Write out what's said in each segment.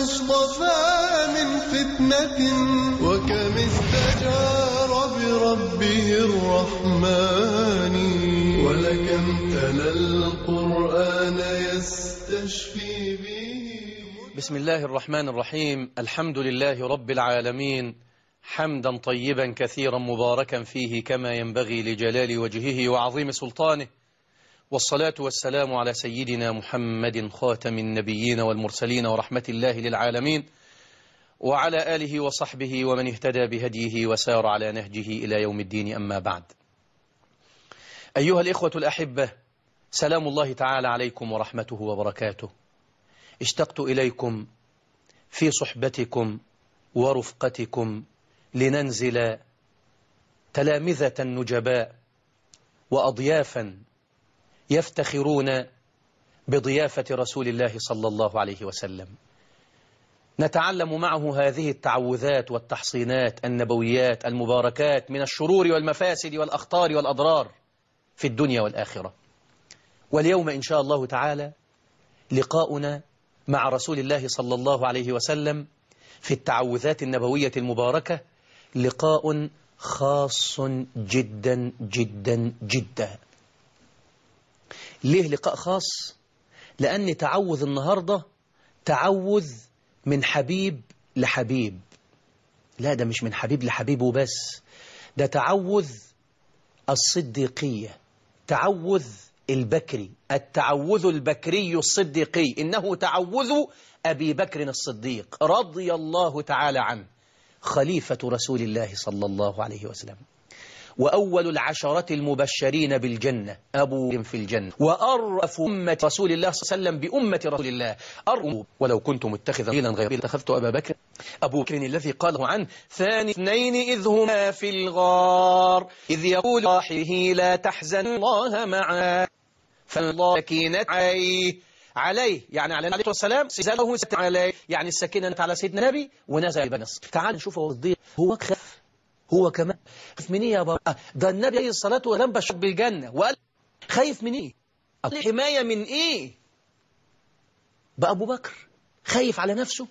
اصطفى من فتنة وكم استجار بربه الرحمن ولكم تلا القرآن يستشفي به. بسم الله الرحمن الرحيم. الحمد لله رب العالمين، حمدا طيبا كثيرا مباركا فيه كما ينبغي لجلال وجهه وعظيم سلطانه، والصلاة والسلام على سيدنا محمد خاتم النبيين والمرسلين ورحمة الله للعالمين، وعلى آله وصحبه ومن اهتدى بهديه وسار على نهجه إلى يوم الدين. أما بعد، أيها الإخوة الأحبة، سلام الله تعالى عليكم ورحمته وبركاته. اشتقت إليكم في صحبتكم ورفقتكم لننزل تلامذة نجباء وأضيافا يفتخرون بضيافة رسول الله صلى الله عليه وسلم، نتعلم معه هذه التعوذات والتحصينات النبويات المباركات من الشرور والمفاسد والأخطار والأضرار في الدنيا والآخرة. واليوم إن شاء الله تعالى لقاؤنا مع رسول الله صلى الله عليه وسلم في التعوذات النبوية المباركة لقاء خاص جدا جدا جدا. ليه لقاء خاص؟ لأن تعوذ النهاردة تعوذ من حبيب لحبيب. لا، ده مش من حبيب لحبيب وبس، ده تعوذ الصديقية، تعوذ البكري، التعوذ البكري الصديقي، إنه تعوذ أبي بكر الصديق رضي الله تعالى عنه، خليفة رسول الله صلى الله عليه وسلم، وأول العشرة المبشرين بالجنة، أبو في الجنة، وأرأف أمة رسول الله صلى الله عليه وسلم بأمة رسول الله ولو كنت متخذا خليلا غيري لاتخذت أبا بكر. أبو بكر الذي قاله عنه: ثاني اثنين إذ هما في الغار إذ يقول صاحبه لا تحزن الله معه فالله سكينة عليه، يعني على النبي والسلام سزاله عليه، يعني السكينة على سيدنا النبي ونزل بنص. تعال نشوف هو الصديق، هو خف، هو كمان خايف من ايه يا بابا؟ ده النبي عليه الصلاة والسلام بشر بالجنة وقال خايف من ايه؟ الحماية من ايه؟ بقى أبو بكر خايف على نفسه؟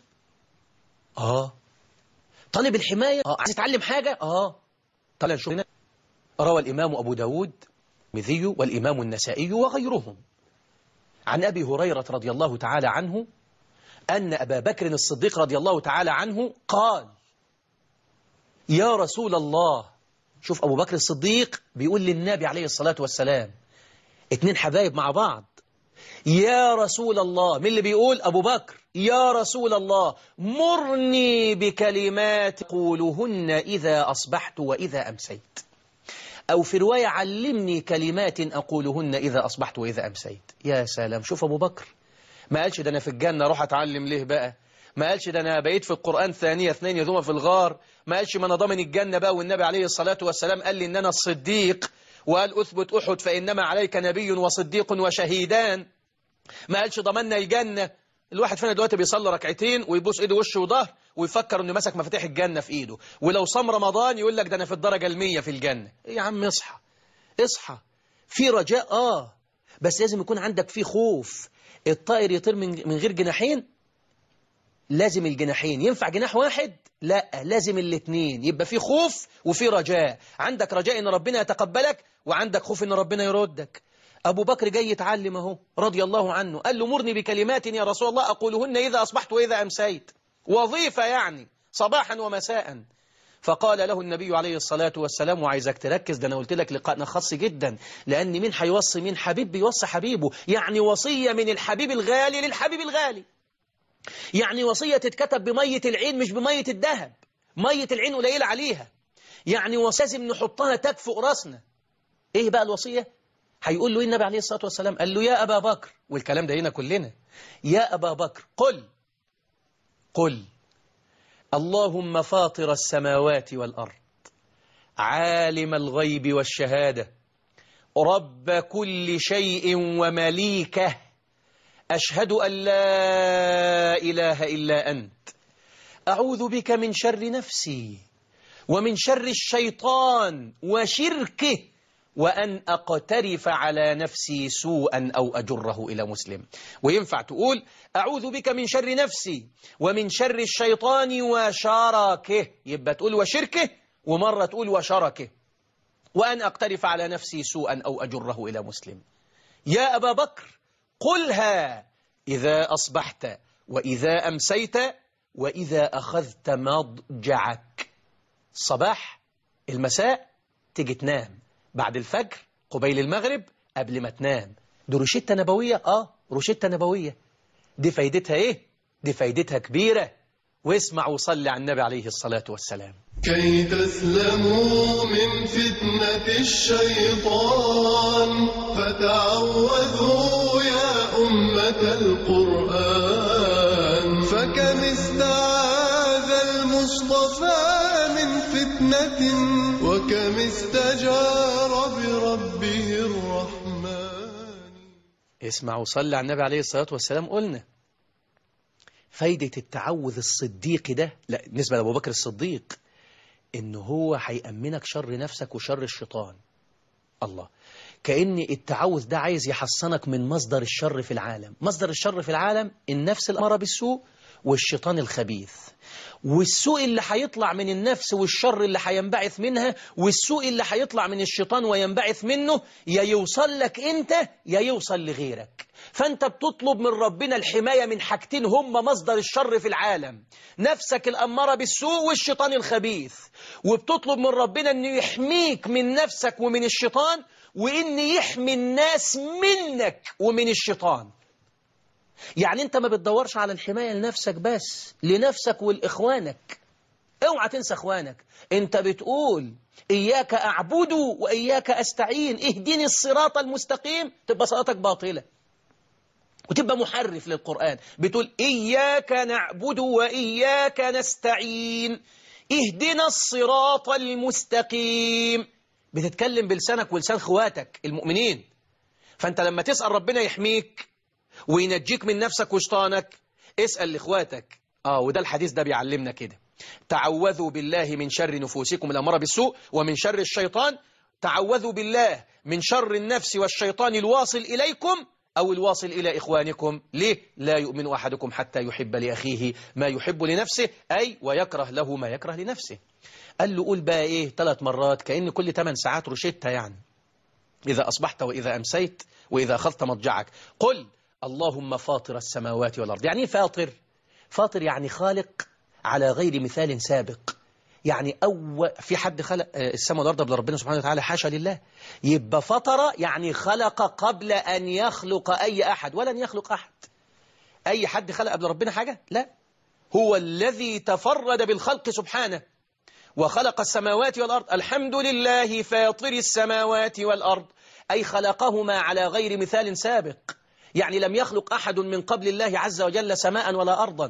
طالب الحماية؟ عايز يتعلم حاجة؟ طلع نشوف هنا. روى الإمام أبو داود والترمذي والإمام النسائي وغيرهم عن أبي هريرة رضي الله تعالى عنه أن أبا بكر الصديق رضي الله تعالى عنه قال: يا رسول الله. شوف أبو بكر الصديق بيقول للنبي عليه الصلاة والسلام، اتنين حبايب مع بعض، يا رسول الله. من اللي بيقول؟ أبو بكر. يا رسول الله مرني بكلمات أقولهن إذا أصبحت وإذا أمسيت، أو في رواية علمني كلمات أقولهن إذا أصبحت وإذا أمسيت. يا سلام، شوف أبو بكر ما قالش ده أنا في الجنة روح أتعلم ليه بقى، ما قالش ده أنا بقيت في القرآن ثانية اثنين يذوما في الغار، ما قالش ما أنا ضامن الجنة بقى والنبي عليه الصلاة والسلام قال لي إن أنا الصديق وقال أثبت أحد فإنما عليك نبي وصديق وشهيدان، ما قالش ضمننا الجنة. الواحد فينا دلوقتي بيصلي ركعتين ويبوس إيده وشه وظهر ويفكر إنه مسك مفاتيح الجنة في إيده، ولو صام رمضان يقول لك ده أنا في الدرجة 100 في الجنة. يا عم اصحى اصحى، في رجاء بس لازم يكون عندك في خوف. الطائر يطير من غير جناحين؟ لازم الجناحين. ينفع جناح واحد؟ لا، لازم الاثنين. يبقى في خوف وفي رجاء، عندك رجاء ان ربنا يتقبلك وعندك خوف ان ربنا يردك. أبو بكر جاي يتعلم اهو رضي الله عنه، قال له مرني بكلمات يا رسول الله أقولهن إذا أصبحت وإذا أمسيت، وظيفة يعني صباحا ومساء. فقال له النبي عليه الصلاة والسلام، وعايزك تركز، ده أنا قلت لك لقاءنا خاص جدا، لأن مين هيوصي مين؟ حبيب بيوصي حبيبه، يعني وصية من الحبيب الغالي للحبيب الغالي، يعني وصية تتكتب بمية العين مش بمية الذهب، مية العين قليل عليها، يعني لازم نحطها تاج فوق راسنا. ايه بقى الوصية؟ هيقول له النبي عليه الصلاة والسلام قال له: يا أبا بكر، والكلام ده هنا كلنا، يا أبا بكر قل اللهم فاطر السماوات والأرض عالم الغيب والشهادة رب كل شيء ومليكه أشهد أن لا إله إلا أنت أعوذ بك من شر نفسي ومن شر الشيطان وشركه وأن أقترف على نفسي سوءا أو أجره إلى مسلم. وينفع تقول أعوذ بك من شر نفسي ومن شر الشيطان وشركه، يبقى تقول وشركه، ومرة تقول وشركه. وأن أقترف على نفسي سوءا أو أجره إلى مسلم. يا أبا بكر قلها إذا أصبحت وإذا أمسيت وإذا أخذت مضجعك. الصباح، المساء، تيجي تنام، بعد الفجر، قبيل المغرب، قبل ما تنام. دي روشتة نبوية. روشتة نبوية. دي فايدتها إيه؟ دي فايدتها كبيرة. واسمع وصلي على النبي عليه الصلاة والسلام. كي تسلموا من فتنة الشيطان فتعوذوا يا أمة القرآن، فكم استعاذ المصطفى من فتنة وكم استجار بربه الرحمن. اسمع وصلي على النبي عليه الصلاة والسلام. قلنا فايدة التعوذ الصديق ده، لا بالنسبة لأبو بكر الصديق، إنه هو هيأمنك شر نفسك وشر الشيطان. الله، كأن التعوذ ده عايز يحصنك من مصدر الشر في العالم. مصدر الشر في العالم النفس الأمارة بالسوء والشيطان الخبيث. والسوء اللي هيطلع من النفس والشر اللي هينبعث منها والسوء اللي هيطلع من الشيطان وينبعث منه يا يوصل لك أنت يا يوصل لغيرك. فأنت بتطلب من ربنا الحماية من حاجتين هم مصدر الشر في العالم، نفسك الأمارة بالسوء والشيطان الخبيث. وبتطلب من ربنا أنه يحميك من نفسك ومن الشيطان، وأن يحمي الناس منك ومن الشيطان. يعني أنت ما بتدورش على الحماية لنفسك بس، لنفسك والإخوانك. اوعى تنسى إخوانك. أنت بتقول إياك أعبد وإياك أستعين، اهدني الصراط المستقيم، تبقى صلاتك باطلة وتبقى محرف للقرآن. بتقول إياك نعبد وإياك نستعين، اهدنا الصراط المستقيم. بتتكلم بلسانك ولسان خواتك المؤمنين. فأنت لما تسأل ربنا يحميك وينجيك من نفسك وشيطانك، اسأل لإخواتك. وده الحديث ده بيعلمنا كده. تعوذوا بالله من شر نفوسكم الأمارة بالسوء ومن شر الشيطان. تعوذوا بالله من شر النفس والشيطان الواصل إليكم أو الواصل إلى إخوانكم. ليه؟ لا يؤمن أحدكم حتى يحب لأخيه ما يحب لنفسه، أي ويكره له ما يكره لنفسه. قال له قول بقى إيه 3 مرات، كأن كل 8 ساعات روشتة يعني. إذا أصبحت وإذا أمسيت وإذا أخذت مضجعك. قل اللهم فاطر السماوات والأرض. يعني إيه فاطر؟ فاطر يعني خالق على غير مثال سابق. يعني في حد خلق السماء والأرض قبل ربنا سبحانه وتعالى؟ حاشا لله. يبقى فطر يعني خلق قبل أن يخلق أي أحد، ولن يخلق أحد. أي حد خلق قبل ربنا حاجة؟ لا، هو الذي تفرد بالخلق سبحانه وخلق السماوات والأرض. الحمد لله فاطر السماوات والأرض، أي خلقهما على غير مثال سابق. يعني لم يخلق أحد من قبل الله عز وجل سماء ولا أرضا.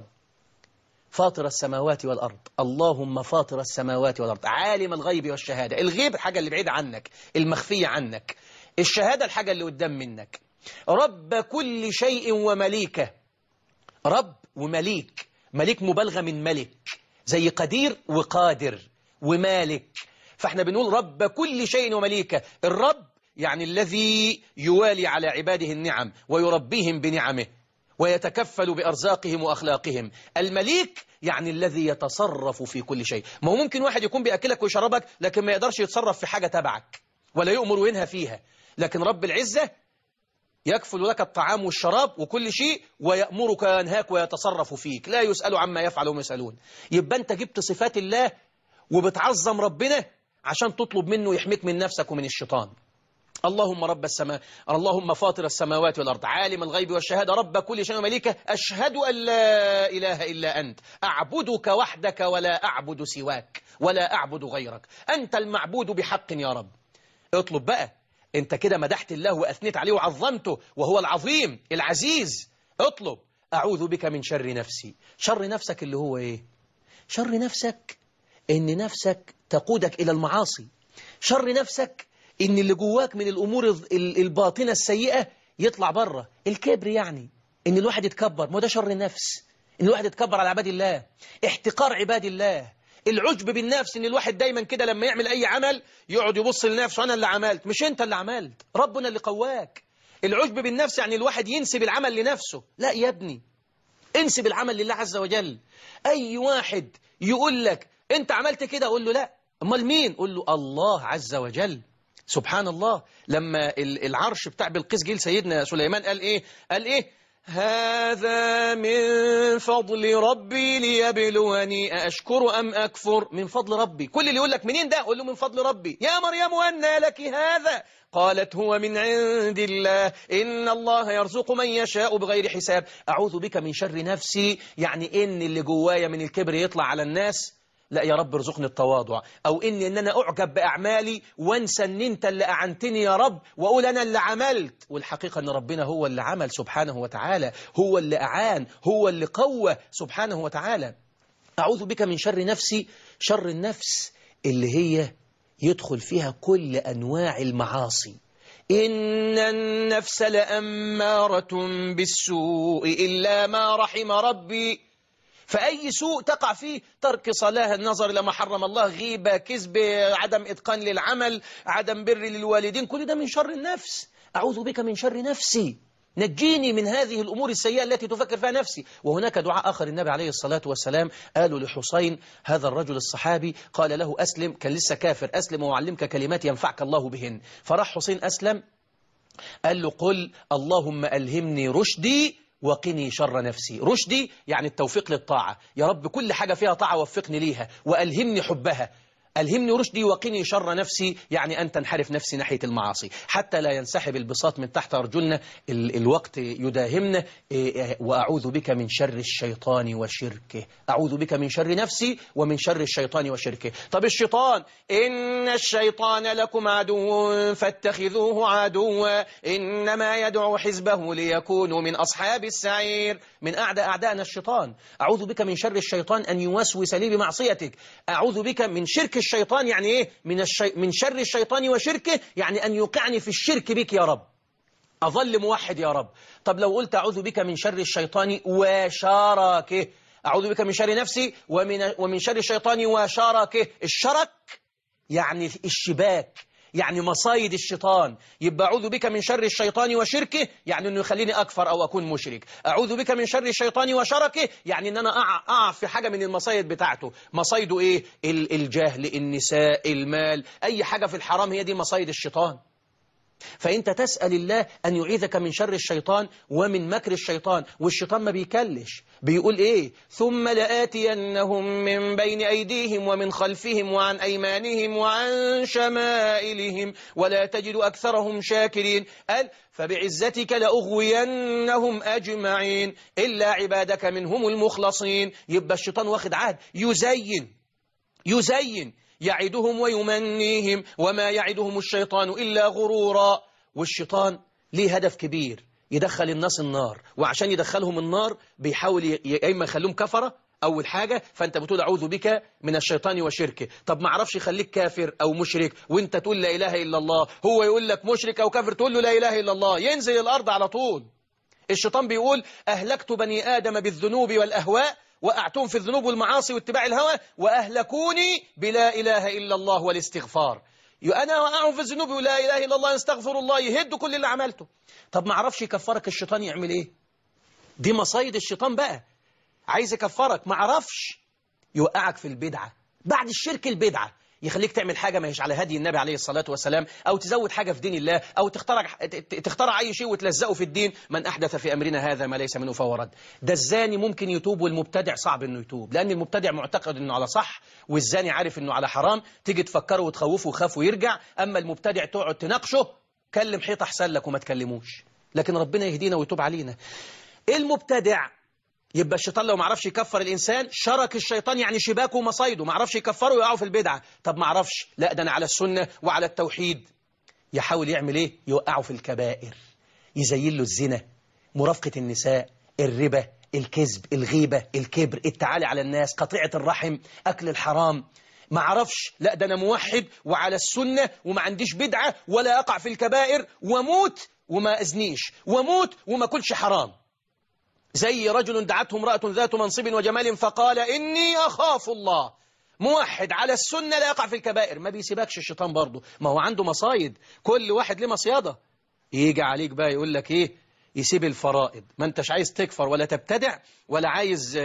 فاطر السماوات والأرض، اللهم فاطر السماوات والأرض، عالم الغيب والشهادة. الغيب الحاجة اللي بعيدة عنك، المخفية عنك. الشهادة الحاجة اللي قدام منك. رب كل شيء ومليكه. رب ومليك، مليك مبالغة من ملك، زي قدير وقادر ومالك. فاحنا بنقول رب كل شيء ومليكه. الرب يعني الذي يوالي على عباده النعم ويربيهم بنعمه ويتكفل بأرزاقهم وأخلاقهم. المليك يعني الذي يتصرف في كل شيء. ما هو ممكن واحد يكون بيأكلك ويشربك لكن ما يقدرش يتصرف في حاجة تبعك ولا يؤمر وينهى فيها. لكن رب العزة يكفل لك الطعام والشراب وكل شيء ويأمرك وينهاك ويتصرف فيك، لا يسأل عما يفعل وهم يسألون. يبقى أنت جبت صفات الله وبتعظم ربنا عشان تطلب منه يحميك من نفسك ومن الشيطان. اللهم رب السماء، اللهم فاطر السماوات والأرض، عالم الغيب والشهادة، رب كل شيء ومليكه، أشهد أن لا إله إلا أنت، أعبدك وحدك ولا أعبد سواك ولا أعبد غيرك، أنت المعبود بحق يا رب. اطلب بقى. أنت كده مدحت الله وأثنيت عليه وعظمته وهو العظيم العزيز. اطلب أعوذ بك من شر نفسي. شر نفسك اللي هو إيه؟ شر نفسك إن نفسك تقودك إلى المعاصي. شر نفسك إن اللي جواك من الأمور الباطنة السيئة يطلع بره. الكبر يعني إن الواحد يتكبر، ما ده شر النفس. إن الواحد يتكبر على عباد الله، احتقار عباد الله، العجب بالنفس، ان الواحد دايما كده لما يعمل اي عمل يقعد يبص لنفسه، انا اللي عملت. مش انت اللي عملت، ربنا اللي قواك. العجب بالنفس يعني الواحد ينسب العمل لنفسه. لا يا ابني، انسب العمل لله عز وجل. اي واحد يقول لك انت عملت كده، قول له لا، امال مين؟ قول له الله عز وجل. سبحان الله. لما العرش بتاع بلقيس جه سيدنا سليمان قال ايه؟ قال ايه؟ هذا من فضل ربي ليبلوني أأشكر أم أكفر. من فضل ربي. كل اللي يقول لك منين ده، قول له من فضل ربي. يا مريم أنى لك هذا؟ قالت هو من عند الله إن الله يرزق من يشاء بغير حساب. أعوذ بك من شر نفسي، يعني إن اللي جوايا من الكبر يطلع على الناس. لا يا رب ارزقني التواضع، أو إن أنا أعجب بأعمالي وانسى إن أنت اللي أعنتني يا رب، وأقول أنا اللي عملت، والحقيقة أن ربنا هو اللي عمل سبحانه وتعالى، هو اللي أعان، هو اللي قوى سبحانه وتعالى. أعوذ بك من شر نفسي. شر النفس اللي هي يدخل فيها كل أنواع المعاصي. إن النفس لأمارة بالسوء إلا ما رحم ربي. فأي سوء تقع فيه، ترك صلاة، النظر لما حرم الله، غيبة، كذب، عدم إتقان للعمل، عدم بر للوالدين، كل ده من شر النفس. أعوذ بك من شر نفسي، نجيني من هذه الأمور السيئة التي تفكر فيها نفسي. وهناك دعاء آخر النبي عليه الصلاة والسلام قالوا لحسين هذا الرجل الصحابي، قال له أسلم، كان لسه كافر، أسلم وأعلمك كلمات ينفعك الله بهن. فراح حسين أسلم، قال له قل اللهم ألهمني رشدي وقني شر نفسي. رشدي يعني التوفيق للطاعة، يا رب كل حاجة فيها طاعة وفقني ليها، وألهمني حبها. ألهمني رشدي وقني شر نفسي، يعني أن تنحرف نفسي ناحية المعاصي حتى لا ينسحب البساط من تحت أرجلنا. الوقت يداهمنا. وأعوذ بك من شر الشيطان وشركه. أعوذ بك من شر نفسي ومن شر الشيطان وشركه. طب الشيطان، إن الشيطان لكم عدو فاتخذوه عدوا إنما يدعو حزبه ليكونوا من أصحاب السعير. من أعداءنا الشيطان. أعوذ بك من شر الشيطان أن يوسوس لي بمعصيتك. أعوذ بك من شرك الشيطان، يعني إيه؟ من شر الشيطان وشركه، يعني أن يوقعني في الشرك بك يا رب، أظل موحد يا رب. طب لو قلت أعوذ بك من شر الشيطان وشركه، أعوذ بك من شر نفسي ومن شر الشيطان وشركه. الشرك يعني الشباك، يعني مصايد الشيطان. يبقى أعوذ بك من شر الشيطان وشركه، يعني أنه يخليني أكفر أو أكون مشرك. أعوذ بك من شر الشيطان وشركه، يعني أن أنا أقع في حاجة من المصايد بتاعته. مصايده إيه؟ الجهل، النساء، المال، أي حاجة في الحرام، هي دي مصايد الشيطان. فأنت تسأل الله أن يعيذك من شر الشيطان ومن مكر الشيطان. والشيطان ما بيكلش، بيقول إيه؟ ثم لآتينهم من بين أيديهم ومن خلفهم وعن أيمانهم وعن شمائلهم ولا تجد أكثرهم شاكرين. قال فبعزتك لأغوينهم أجمعين إلا عبادك منهم المخلصين. يبقى الشيطان واخد عهد يزين يعدهم ويمنيهم وما يعدهم الشيطان إلا غرورا. والشيطان ليه هدف كبير، يدخل الناس النار، وعشان يدخلهم النار بيحاول يا إما يخليهم كفرة أول حاجة. فأنت بتقول أعوذ بك من الشيطان وشركه. طب ما عرفش يخليك كافر أو مشرك وأنت تقول لا إله إلا الله، هو يقول لك مشرك أو كافر تقول له لا إله إلا الله، ينزل الأرض على طول. الشيطان بيقول أهلكت بني آدم بالذنوب والأهواء وقعتهم في الذنوب والمعاصي واتباع الهوى وأهلكوني بلا إله إلا الله والاستغفار. أنا وقعهم في الذنوب ولا إله إلا الله استغفر الله، يهد كل اللي عملته. طب ما عرفش يكفرك الشيطان يعمل إيه؟ دي مصايد الشيطان بقى. عايز يكفرك، ما عرفش يوقعك في البدعة، بعد الشرك البدعة، يخليك تعمل حاجة ما هيش على هدي النبي عليه الصلاة والسلام، أو تزود حاجة في دين الله، أو تخترع أي شيء وتلزقه في الدين. من أحدث في أمرنا هذا ما ليس منه فهو رد. ده الزاني ممكن يتوب، والمبتدع صعب إنه يتوب، لأن المبتدع معتقد إنه على صح، والزاني عارف إنه على حرام. تيجي تفكره وتخوفه وخاف ويرجع. أما المبتدع تقعد تناقشه، كلم حيط أحسن لك وما تكلموش. لكن ربنا يهدينا ويتوب علينا. المبتدع يبقى الشيطان لو ما عرفش يكفر الإنسان، شرك الشيطان يعني شباكه ومصايده، ما عرفش يكفره ويقعوا في البدعة. طب ما عرفش، لا ده أنا على السنة وعلى التوحيد. يحاول يعمل إيه؟ يوقعه في الكبائر، يزين له الزنا، مرافقة النساء، الربا، الكذب، الغيبة، الكبر، التعالي على الناس، قطيعة الرحم، أكل الحرام. ما عرفش، لا ده أنا موحد وعلى السنة وما عنديش بدعة ولا أقع في الكبائر، وموت وما أزنيش، وموت وما كلش حرام. زي رجل دعته امرأة ذات منصب وجمال فقال إني أخاف الله. موحد على السنة لا يقع في الكبائر. ما بيسيبكش الشيطان برضه، ما هو عنده مصايد، كل واحد له مصيدة. يجي عليك بقى يقول لك إيه؟ يسيب الفرائض. ما انتش عايز تكفر ولا تبتدع ولا عايز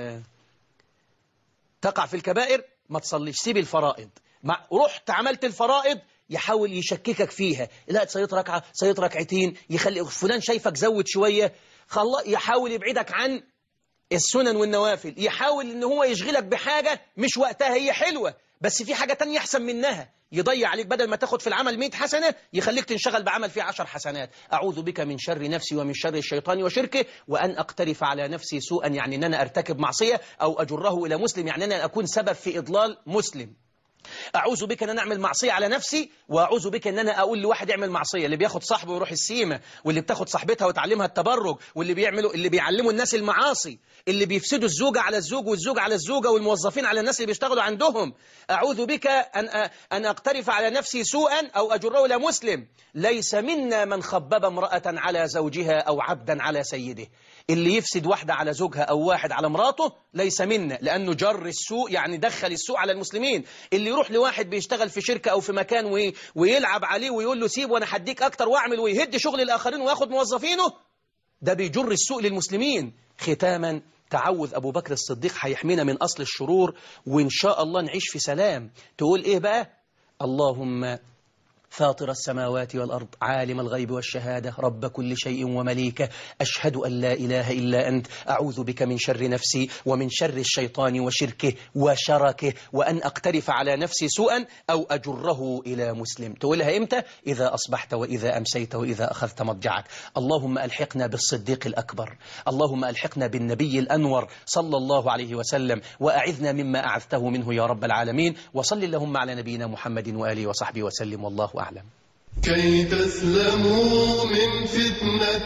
تقع في الكبائر، ما تصليش، سيب الفرائض. رحت عملت الفرائض يحاول يشككك فيها، لا تصيت ركعة، صيت ركعتين، يخلي فلان شايفك زود شوية، يحاول يبعدك عن السنن والنوافل، يحاول ان هو يشغلك بحاجة مش وقتها، هي حلوة بس في حاجة تانية احسن منها، يضيع عليك بدل ما تاخد في العمل 100 حسنة يخليك تنشغل بعمل فيه 10 حسنات. أعوذ بك من شر نفسي ومن شر الشيطان وشركه، وأن أقترف على نفسي سوءا، يعني أن أنا أرتكب معصية، أو أجره إلى مسلم، يعني أن أنا أكون سبب في إضلال مسلم. أعوذ بك أن أنا أعمل معصية على نفسي، وأعوذ بك أن أنا أقول لواحد يعمل معصية، اللي بياخد صاحبه ويروح السيمة، واللي بتاخد صاحبتها وتعلمها التبرج، اللي بيعلموا الناس المعاصي، اللي بيفسدوا الزوجة على الزوج والزوج على الزوجة والموظفين على الناس اللي بيشتغلوا عندهم. أعوذ بك أن أقترف على نفسي سوءا أو أجره إلى مسلم. ليس منا من خبب امرأة على زوجها أو عبدا على سيده. اللي يفسد واحدة على زوجها أو واحد على مراته ليس منا، لأنه جر السوء، يعني دخل السوء على المسلمين. اللي يروح لواحد بيشتغل في شركة أو في مكان ويلعب عليه ويقول له سيب وأنا هديك أكتر وأعمل، ويهد شغل الآخرين وياخد موظفينه، ده بيجر السوء للمسلمين. ختاما، تعوذ أبو بكر الصديق هيحمينا من أصل الشرور، وإن شاء الله نعيش في سلام. تقول إيه بقى؟ اللهم فاطر السماوات والأرض، عالم الغيب والشهادة، رب كل شيء ومليكه، أشهد أن لا إله إلا أنت، أعوذ بك من شر نفسي ومن شر الشيطان وشركه وشركه، وأن أقترف على نفسي سوءا أو أجره إلى مسلم. تقولها إمتى؟ إذا أصبحت وإذا أمسيت وإذا أخذت مضجعك. اللهم ألحقنا بالصديق الأكبر، اللهم ألحقنا بالنبي الأنور صلى الله عليه وسلم، وأعذنا مما أعذته منه يا رب العالمين. وصل اللهم على نبينا محمد وآله وصحبه وسلم، والله أعلم. كي تسلموا من فتنة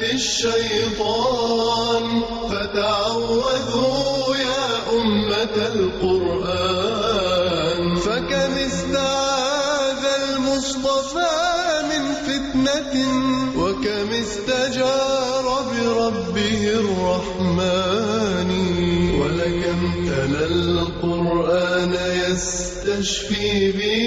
الشيطان فتعوذوا يا أمة القرآن، فكم استعاذ المصطفى من فتنة وكم استجار بربه الرحمن، ولكم تلا القرآن يستشفي به